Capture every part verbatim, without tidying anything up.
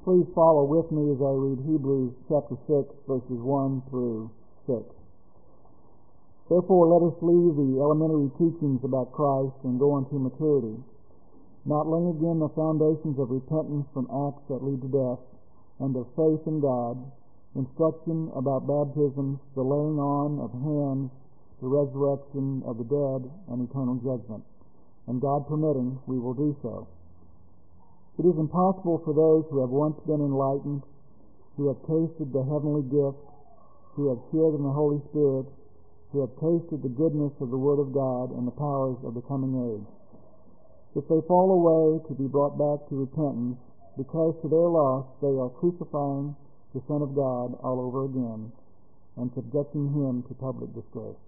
Please follow with me as I read Hebrews chapter six, verses one through six. Therefore, let us leave the elementary teachings about Christ and go on to maturity, not laying again the foundations of repentance from acts that lead to death, and of faith in God, instruction about baptisms, the laying on of hands, the resurrection of the dead, and eternal judgment. And God permitting, we will do so. It is impossible for those who have once been enlightened, who have tasted the heavenly gift, who have shared in the Holy Spirit, who have tasted the goodness of the Word of God and the powers of the coming age, if they fall away, to be brought back to repentance, because to their loss they are crucifying the Son of God all over again and subjecting Him to public disgrace.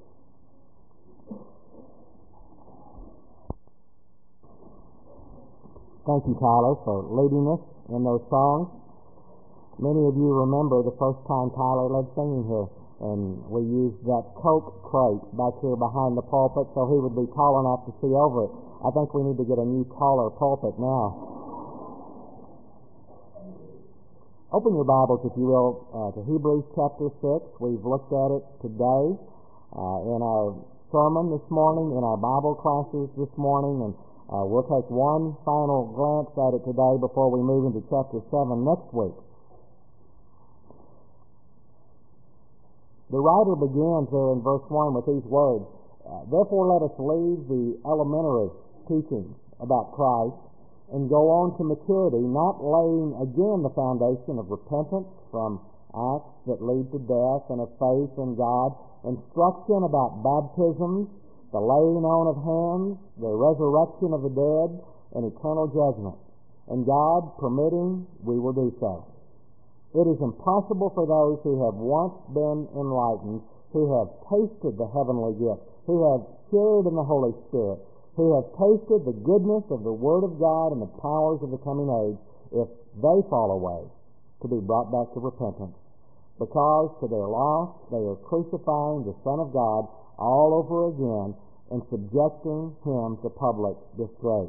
Thank you, Tyler, for leading us in those songs. Many of you remember the first time Tyler led singing here, and we used that Coke crate back here behind the pulpit so he would be tall enough to see over it. I think we need to get a new taller pulpit now. Open your Bibles, if you will, uh, to Hebrews chapter six. We've looked at it today uh, in our sermon this morning, in our Bible classes this morning, and Uh, we'll take one final glance at it today before we move into chapter seven next week. The writer begins there in verse one with these words, uh, Therefore let us leave the elementary teachings about Christ and go on to maturity, not laying again the foundation of repentance from acts that lead to death and of faith in God, instruction about baptisms, the laying on of hands, the resurrection of the dead, and eternal judgment. And God permitting, we will do so. It is impossible for those who have once been enlightened, who have tasted the heavenly gift, who have shared in the Holy Spirit, who have tasted the goodness of the Word of God and the powers of the coming age, if they fall away, to be brought back to repentance. Because to their loss they are crucifying the Son of God all over again and subjecting Him to public disgrace.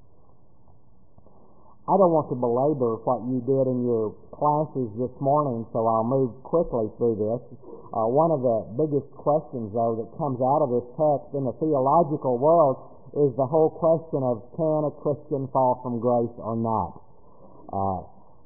I don't want to belabor what you did in your classes this morning, so I'll move quickly through this. Uh, one of the biggest questions, though, that comes out of this text in the theological world is the whole question of, can a Christian fall from grace or not? Uh,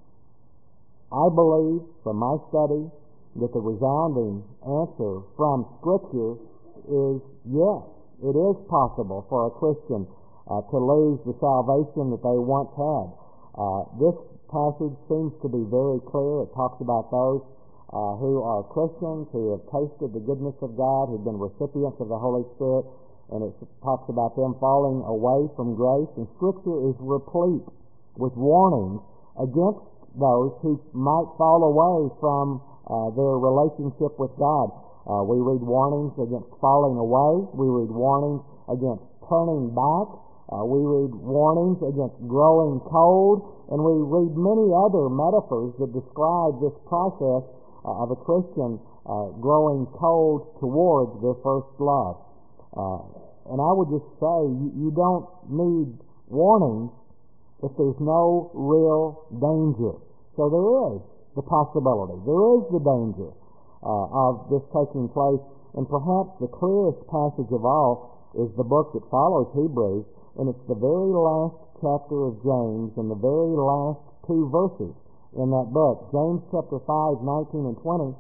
I believe, from my study, that the resounding answer from Scripture is yes. It is possible for a Christian uh, to lose the salvation that they once had. Uh, this passage seems to be very clear. It talks about those uh, who are Christians, who have tasted the goodness of God, who've been recipients of the Holy Spirit, and it talks about them falling away from grace. And Scripture is replete with warnings against those who might fall away from uh, their relationship with God. Uh, we read warnings against falling away. We read warnings against turning back. Uh, we read warnings against growing cold. And we read many other metaphors that describe this process uh, of a Christian uh, growing cold towards their first love. Uh, and I would just say, you, you don't need warnings if there's no real danger. So there is the possibility. There is the danger Uh, of this taking place, and perhaps the clearest passage of all is the book that follows Hebrews, and it's the very last chapter of James and the very last two verses in that book. James chapter five, nineteen and twenty.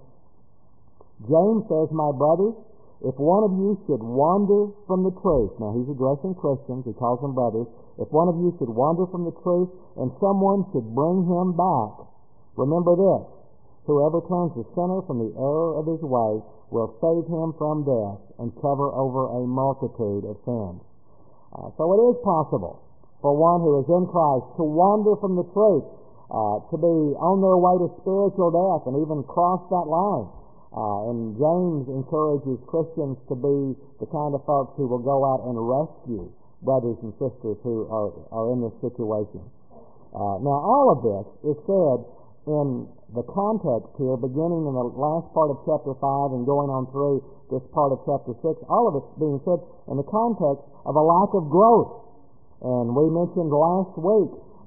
James says, My brothers, if one of you should wander from the truth, now he's addressing Christians, he calls them brothers, if one of you should wander from the truth and someone should bring him back, remember this, whoever turns the sinner from the error of his way will save him from death and cover over a multitude of sins. Uh, so it is possible for one who is in Christ to wander from the truth, uh, to be on their way to spiritual death and even cross that line. Uh, and James encourages Christians to be the kind of folks who will go out and rescue brothers and sisters who are, are in this situation. Uh, now all of this is said in the context here, beginning in the last part of chapter five and going on through this part of chapter six, all of it's being said in the context of a lack of growth. And we mentioned last week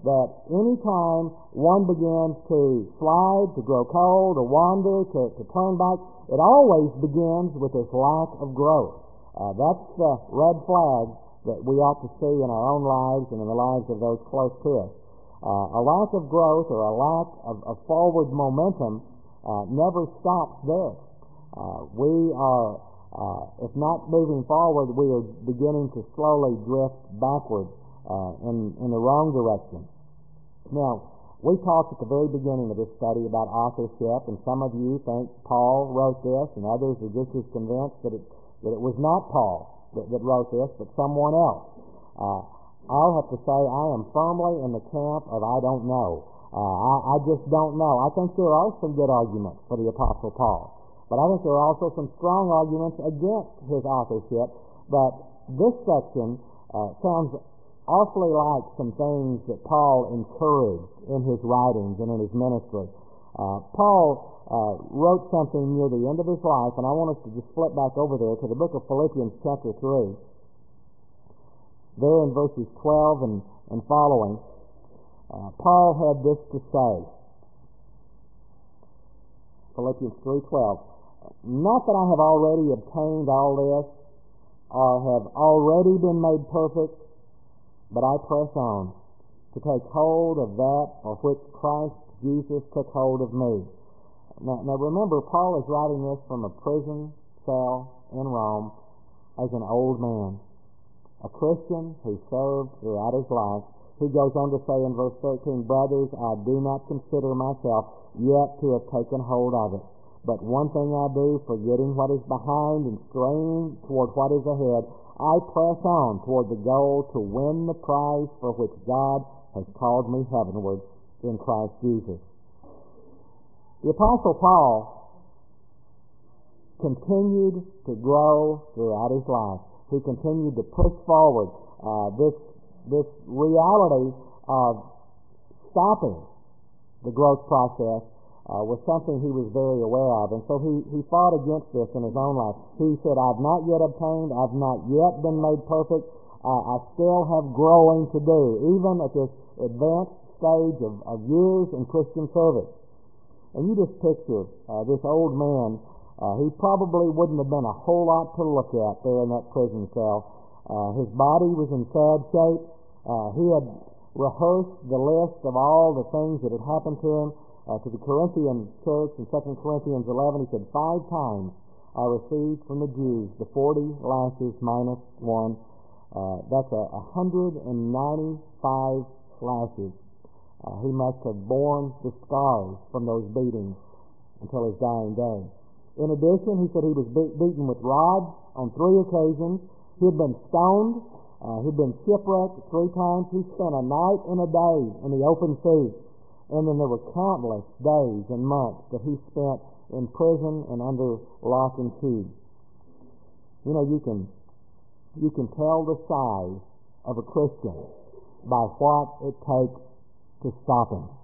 that any time one begins to slide, to grow cold, to wander, to, to turn back, it always begins with this lack of growth. Uh, that's the red flag that we ought to see in our own lives and in the lives of those close to us. Uh, a lack of growth or a lack of, of forward momentum uh, never stops there. Uh, we are, uh, if not moving forward, we are beginning to slowly drift backward uh, in, in the wrong direction. Now, we talked at the very beginning of this study about authorship, and some of you think Paul wrote this, and others are just as convinced that it, that it was not Paul that, that wrote this, but someone else. Uh, I'll have to say I am firmly in the camp of I don't know. Uh, I, I just don't know. I think there are some good arguments for the Apostle Paul, but I think there are also some strong arguments against his authorship. But this section uh, sounds awfully like some things that Paul encouraged in his writings and in his ministry. Uh, Paul uh, wrote something near the end of his life, and I want us to just flip back over there to the book of Philippians chapter three. There in verses twelve and, and following, uh, Paul had this to say. Philippians three twelve. Not that I have already obtained all this, or have already been made perfect, but I press on to take hold of that of which Christ Jesus took hold of me. Now, now remember, Paul is writing this from a prison cell in Rome as an old man, a Christian who served throughout his life. He goes on to say in verse thirteen, Brothers, I do not consider myself yet to have taken hold of it. But one thing I do, forgetting what is behind and straining toward what is ahead, I press on toward the goal to win the prize for which God has called me heavenward in Christ Jesus. The Apostle Paul continued to grow throughout his life. He continued to push forward. Uh, this, this reality of stopping the growth process Uh, was something he was very aware of, and so he, he fought against this in his own life. He said, I've not yet obtained, I've not yet been made perfect, uh, I still have growing to do, even at this advanced stage of, of years in Christian service. And you just picture uh, this old man, uh, he probably wouldn't have been a whole lot to look at there in that prison cell. Uh, his body was in sad shape. Uh, he had rehearsed the list of all the things that had happened to him. Uh, to the Corinthian church in Second Corinthians eleven, he said, Five times I received from the Jews the forty lashes minus one. Uh, that's a one hundred ninety-five lashes. Uh, he must have borne the scars from those beatings until his dying day. In addition, he said he was be- beaten with rods on three occasions. He had been stoned. Uh, he'd been shipwrecked three times. He spent a night and a day in the open sea. And then there were countless days and months that he spent in prison and under lock and key. You know, you can you can tell the size of a Christian by what it takes to stop him.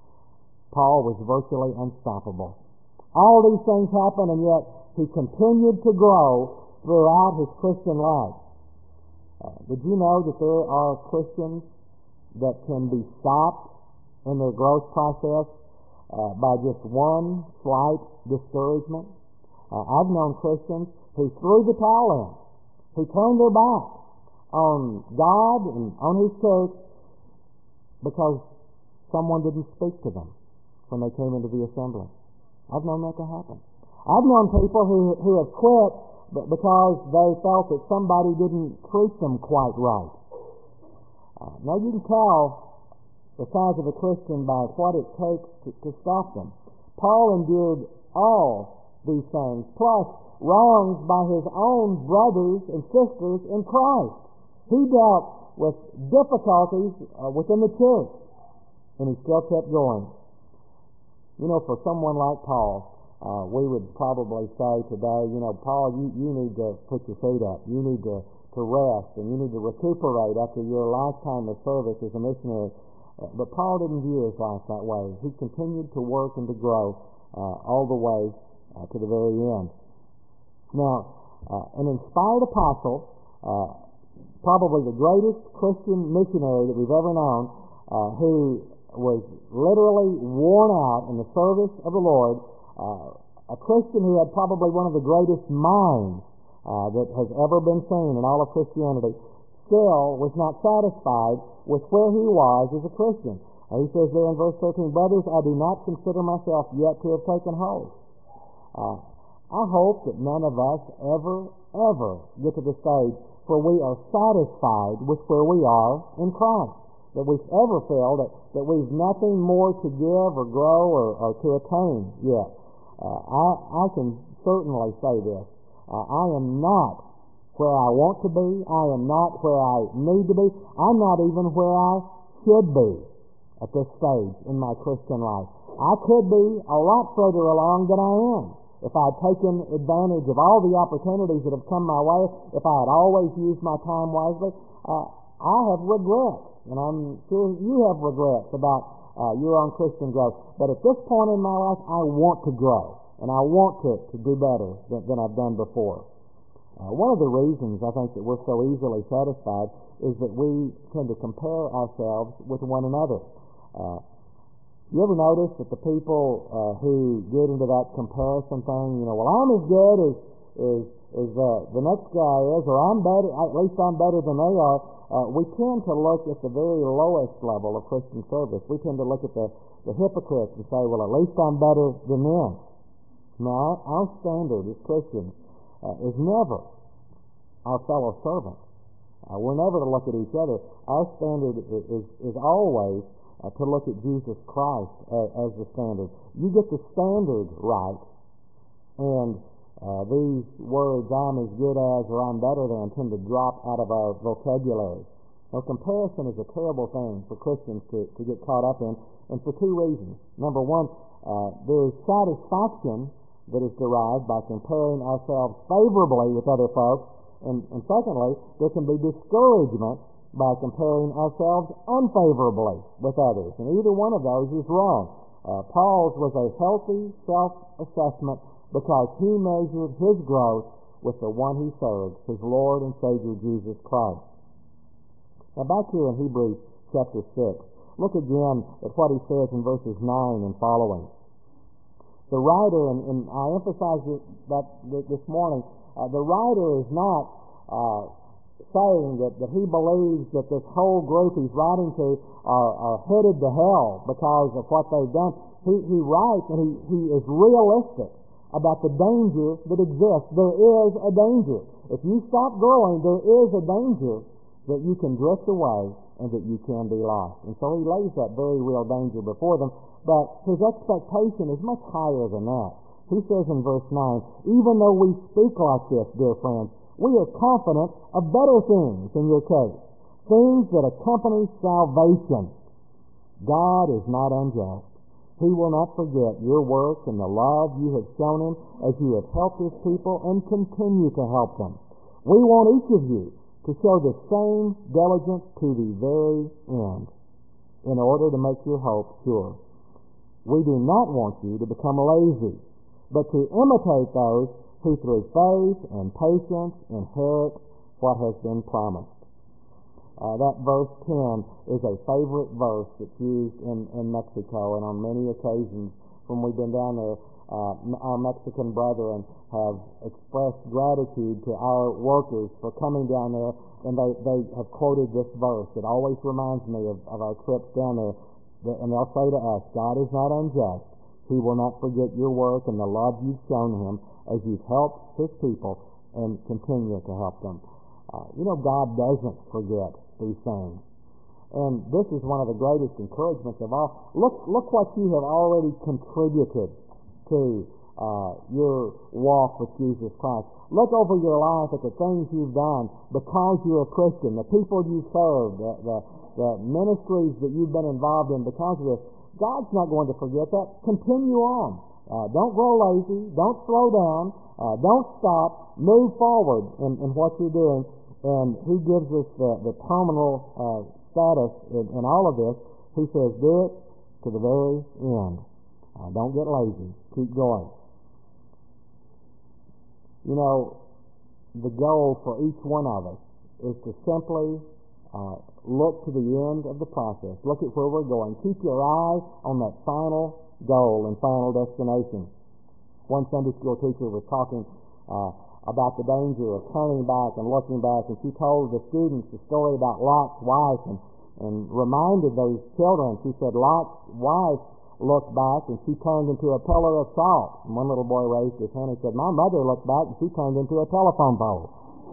Paul was virtually unstoppable. All these things happened, and yet he continued to grow throughout his Christian life. Uh, did you know that there are Christians that can be stopped in their growth process uh, by just one slight discouragement? Uh, I've known Christians who threw the towel in, who turned their back on God and on His church because someone didn't speak to them when they came into the assembly. I've known that to happen. I've known people who, who have quit but because they felt that somebody didn't treat them quite right. Uh, now you can tell the size of a Christian by what it takes to, to stop them. Paul endured all these things, plus wrongs by his own brothers and sisters in Christ. He dealt with difficulties uh, within the church, and he still kept going. You know, for someone like Paul, uh, we would probably say today, you know, Paul, you, you need to put your feet up. You need to, to rest, and you need to recuperate after your lifetime of service as a missionary. But Paul didn't view his life that way. He continued to work and to grow uh, all the way uh, to the very end. Now, uh, an inspired apostle, uh, probably the greatest Christian missionary that we've ever known, uh, who was literally worn out in the service of the Lord, uh, a Christian who had probably one of the greatest minds uh, that has ever been seen in all of Christianity, still was not satisfied with where he was as a Christian. Uh, he says there in verse thirteen, "Brothers, I do not consider myself yet to have taken hold." Uh, I hope that none of us ever, ever get to the stage where we are satisfied with where we are in Christ, that we've ever feel that, that we've nothing more to give or grow or, or to attain yet. Uh, I, I can certainly say this. Uh, I am not where I want to be. I am not where I need to be. I'm not even where I should be at this stage in my Christian life. I could be a lot further along than I am if I had taken advantage of all the opportunities that have come my way, if I had always used my time wisely. Uh, I have regrets, and I'm sure you have regrets about uh, your own Christian growth. But at this point in my life, I want to grow, and I want to, to do better than, than I've done before. Uh, one of the reasons I think that we're so easily satisfied is that we tend to compare ourselves with one another. Uh, You ever notice that the people uh, who get into that comparison thing, you know, well, I'm as good as as, as uh, the next guy is, or I'm better, at least I'm better than they are. Uh, we tend to look at the very lowest level of Christian service. We tend to look at the, the hypocrites and say, well, at least I'm better than them. Now, our, our standard as Christians uh, is never our fellow servants. Uh, we're never to look at each other. Our standard is, is, is always Uh, to look at Jesus Christ as, as the standard. You get the standard right, and uh, these words, I'm as good as or I'm better than, tend to drop out of our vocabulary. Now, comparison is a terrible thing for Christians to, to get caught up in, and for two reasons. Number one, uh, there is satisfaction that is derived by comparing ourselves favorably with other folks, and, and secondly, there can be discouragement by comparing ourselves unfavorably with others. And either one of those is wrong. Uh, Paul's was a healthy self-assessment because he measured his growth with the one he served, his Lord and Savior Jesus Christ. Now back here in Hebrews chapter six, look again at what he says in verses nine and following. The writer, and, and I emphasize that this morning, uh, the writer is not uh, saying that, that he believes that this whole group he's writing to are, are headed to hell because of what they've done. He, he writes and he, he is realistic about the danger that exists. There is a danger. If you stop growing, there is a danger that you can drift away and that you can be lost. And so he lays that very real danger before them, but his expectation is much higher than that. He says in verse nine, even though we speak like this, dear friends, we are confident of better things in your case, things that accompany salvation. God is not unjust. He will not forget your work and the love you have shown him as you have helped his people and continue to help them. We want each of you to show the same diligence to the very end in order to make your hope sure. We do not want you to become lazy, but to imitate those who through faith and patience inherit what has been promised. Uh, that verse ten is a favorite verse that's used in, in Mexico, and on many occasions when we've been down there, uh, our Mexican brethren have expressed gratitude to our workers for coming down there, and they, they have quoted this verse. It always reminds me of, of our trips down there, and they'll say to us, God is not unjust. He will not forget your work and the love you've shown him as you've helped his people and continue to help them. Uh, you know, God doesn't forget these things. And this is one of the greatest encouragements of all. Look, look what you have already contributed to uh, your walk with Jesus Christ. Look over your life at the things you've done because you're a Christian, the people you've served, the, the, the ministries that you've been involved in because of this. God's not going to forget that. Continue on. Uh, don't grow lazy. Don't slow down. Uh, don't stop. Move forward in, in what you're doing. And he gives us the, the terminal uh, status in, in all of this. He says, do it to the very end. Uh, don't get lazy. Keep going. You know, the goal for each one of us is to simply Uh, look to the end of the process. Look at where we're going. Keep your eye on that final goal and final destination. One Sunday school teacher was talking uh, about the danger of turning back and looking back, and she told the students the story about Lot's wife and, and reminded those children. She said Lot's wife looked back and she turned into a pillar of salt. And one little boy raised his hand and said, "My mother looked back and she turned into a telephone pole."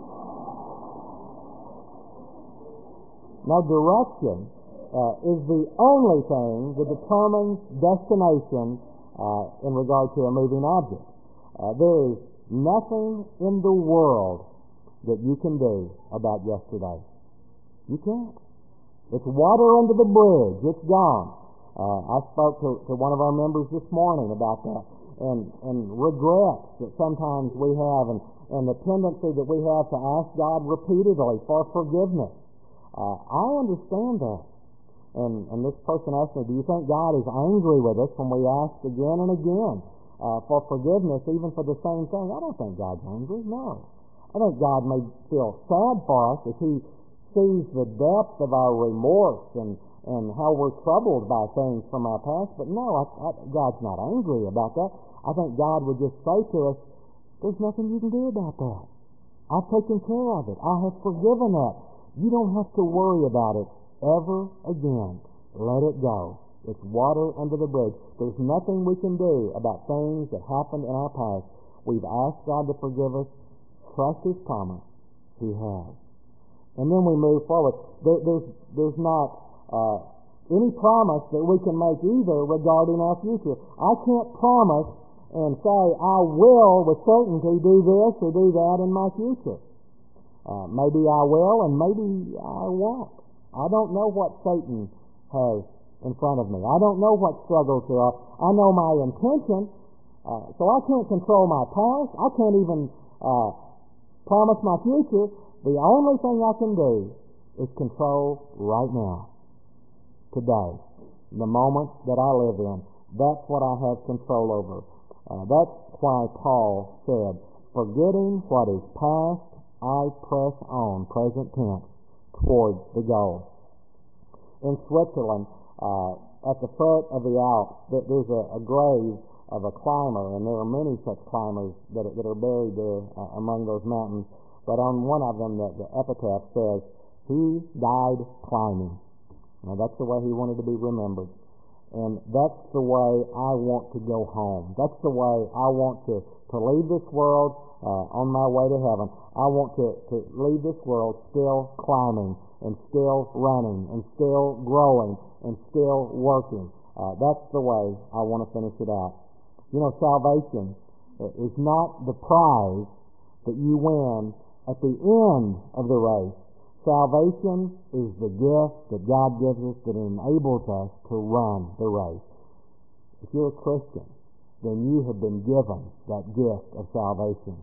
Now, direction uh, is the only thing that determines destination uh, in regard to a moving object. Uh, there is nothing in the world that you can do about yesterday. You can't. It's water under the bridge. It's gone. Uh, I spoke to, to one of our members this morning about that, and, and regrets that sometimes we have, and, and the tendency that we have to ask God repeatedly for forgiveness. Uh, I understand that. And, and this person asked me, do you think God is angry with us when we ask again and again uh, for forgiveness, even for the same thing? I don't think God's angry, no. I think God may feel sad for us if He sees the depth of our remorse and, and how we're troubled by things from our past. But no, I, I, God's not angry about that. I think God would just say to us, there's nothing you can do about that. I've taken care of it. I have forgiven that. You don't have to worry about it ever again. Let it go. It's water under the bridge. There's nothing we can do about things that happened in our past. We've asked God to forgive us. Trust His promise. He has. And then we move forward. There, there's, there's not uh, any promise that we can make either regarding our future. I can't promise and say, I will with certainty do this or do that in my future. Uh, maybe I will, and maybe I won't. I don't know what Satan has in front of me. I don't know what struggles there are. I know my intention, uh, so I can't control my past. I can't even uh, promise my future. The only thing I can do is control right now, today, the moment that I live in. That's what I have control over. Uh, that's why Paul said, forgetting what is past, I press on, present tense, towards the goal. In Switzerland, uh, at the foot of the Alps, there's a, a grave of a climber, and there are many such climbers that are, that are buried there uh, among those mountains. But on one of them, the, the epitaph says, he died climbing. Now, that's the way he wanted to be remembered. And that's the way I want to go home. That's the way I want to, to leave this world uh, on my way to heaven. I want to, to leave this world still climbing and still running and still growing and still working. Uh, that's the way I want to finish it out. You know, salvation is not the prize that you win at the end of the race. Salvation is the gift that God gives us that enables us to run the race. If you're a Christian, then you have been given that gift of salvation.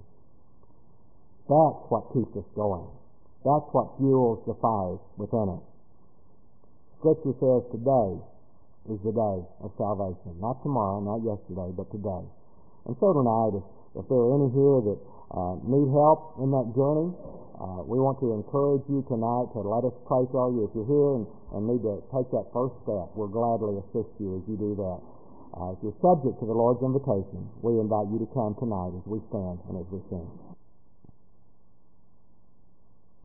That's what keeps us going. That's what fuels the fires within us. Scripture says today is the day of salvation. Not tomorrow, not yesterday, but today. And so tonight, if, if there are any here that uh, need help in that journey, uh, we want to encourage you tonight to let us pray for you. If you're here and, and need to take that first step, we'll gladly assist you as you do that. Uh, if you're subject to the Lord's invitation, we invite you to come tonight as we stand and as we sing.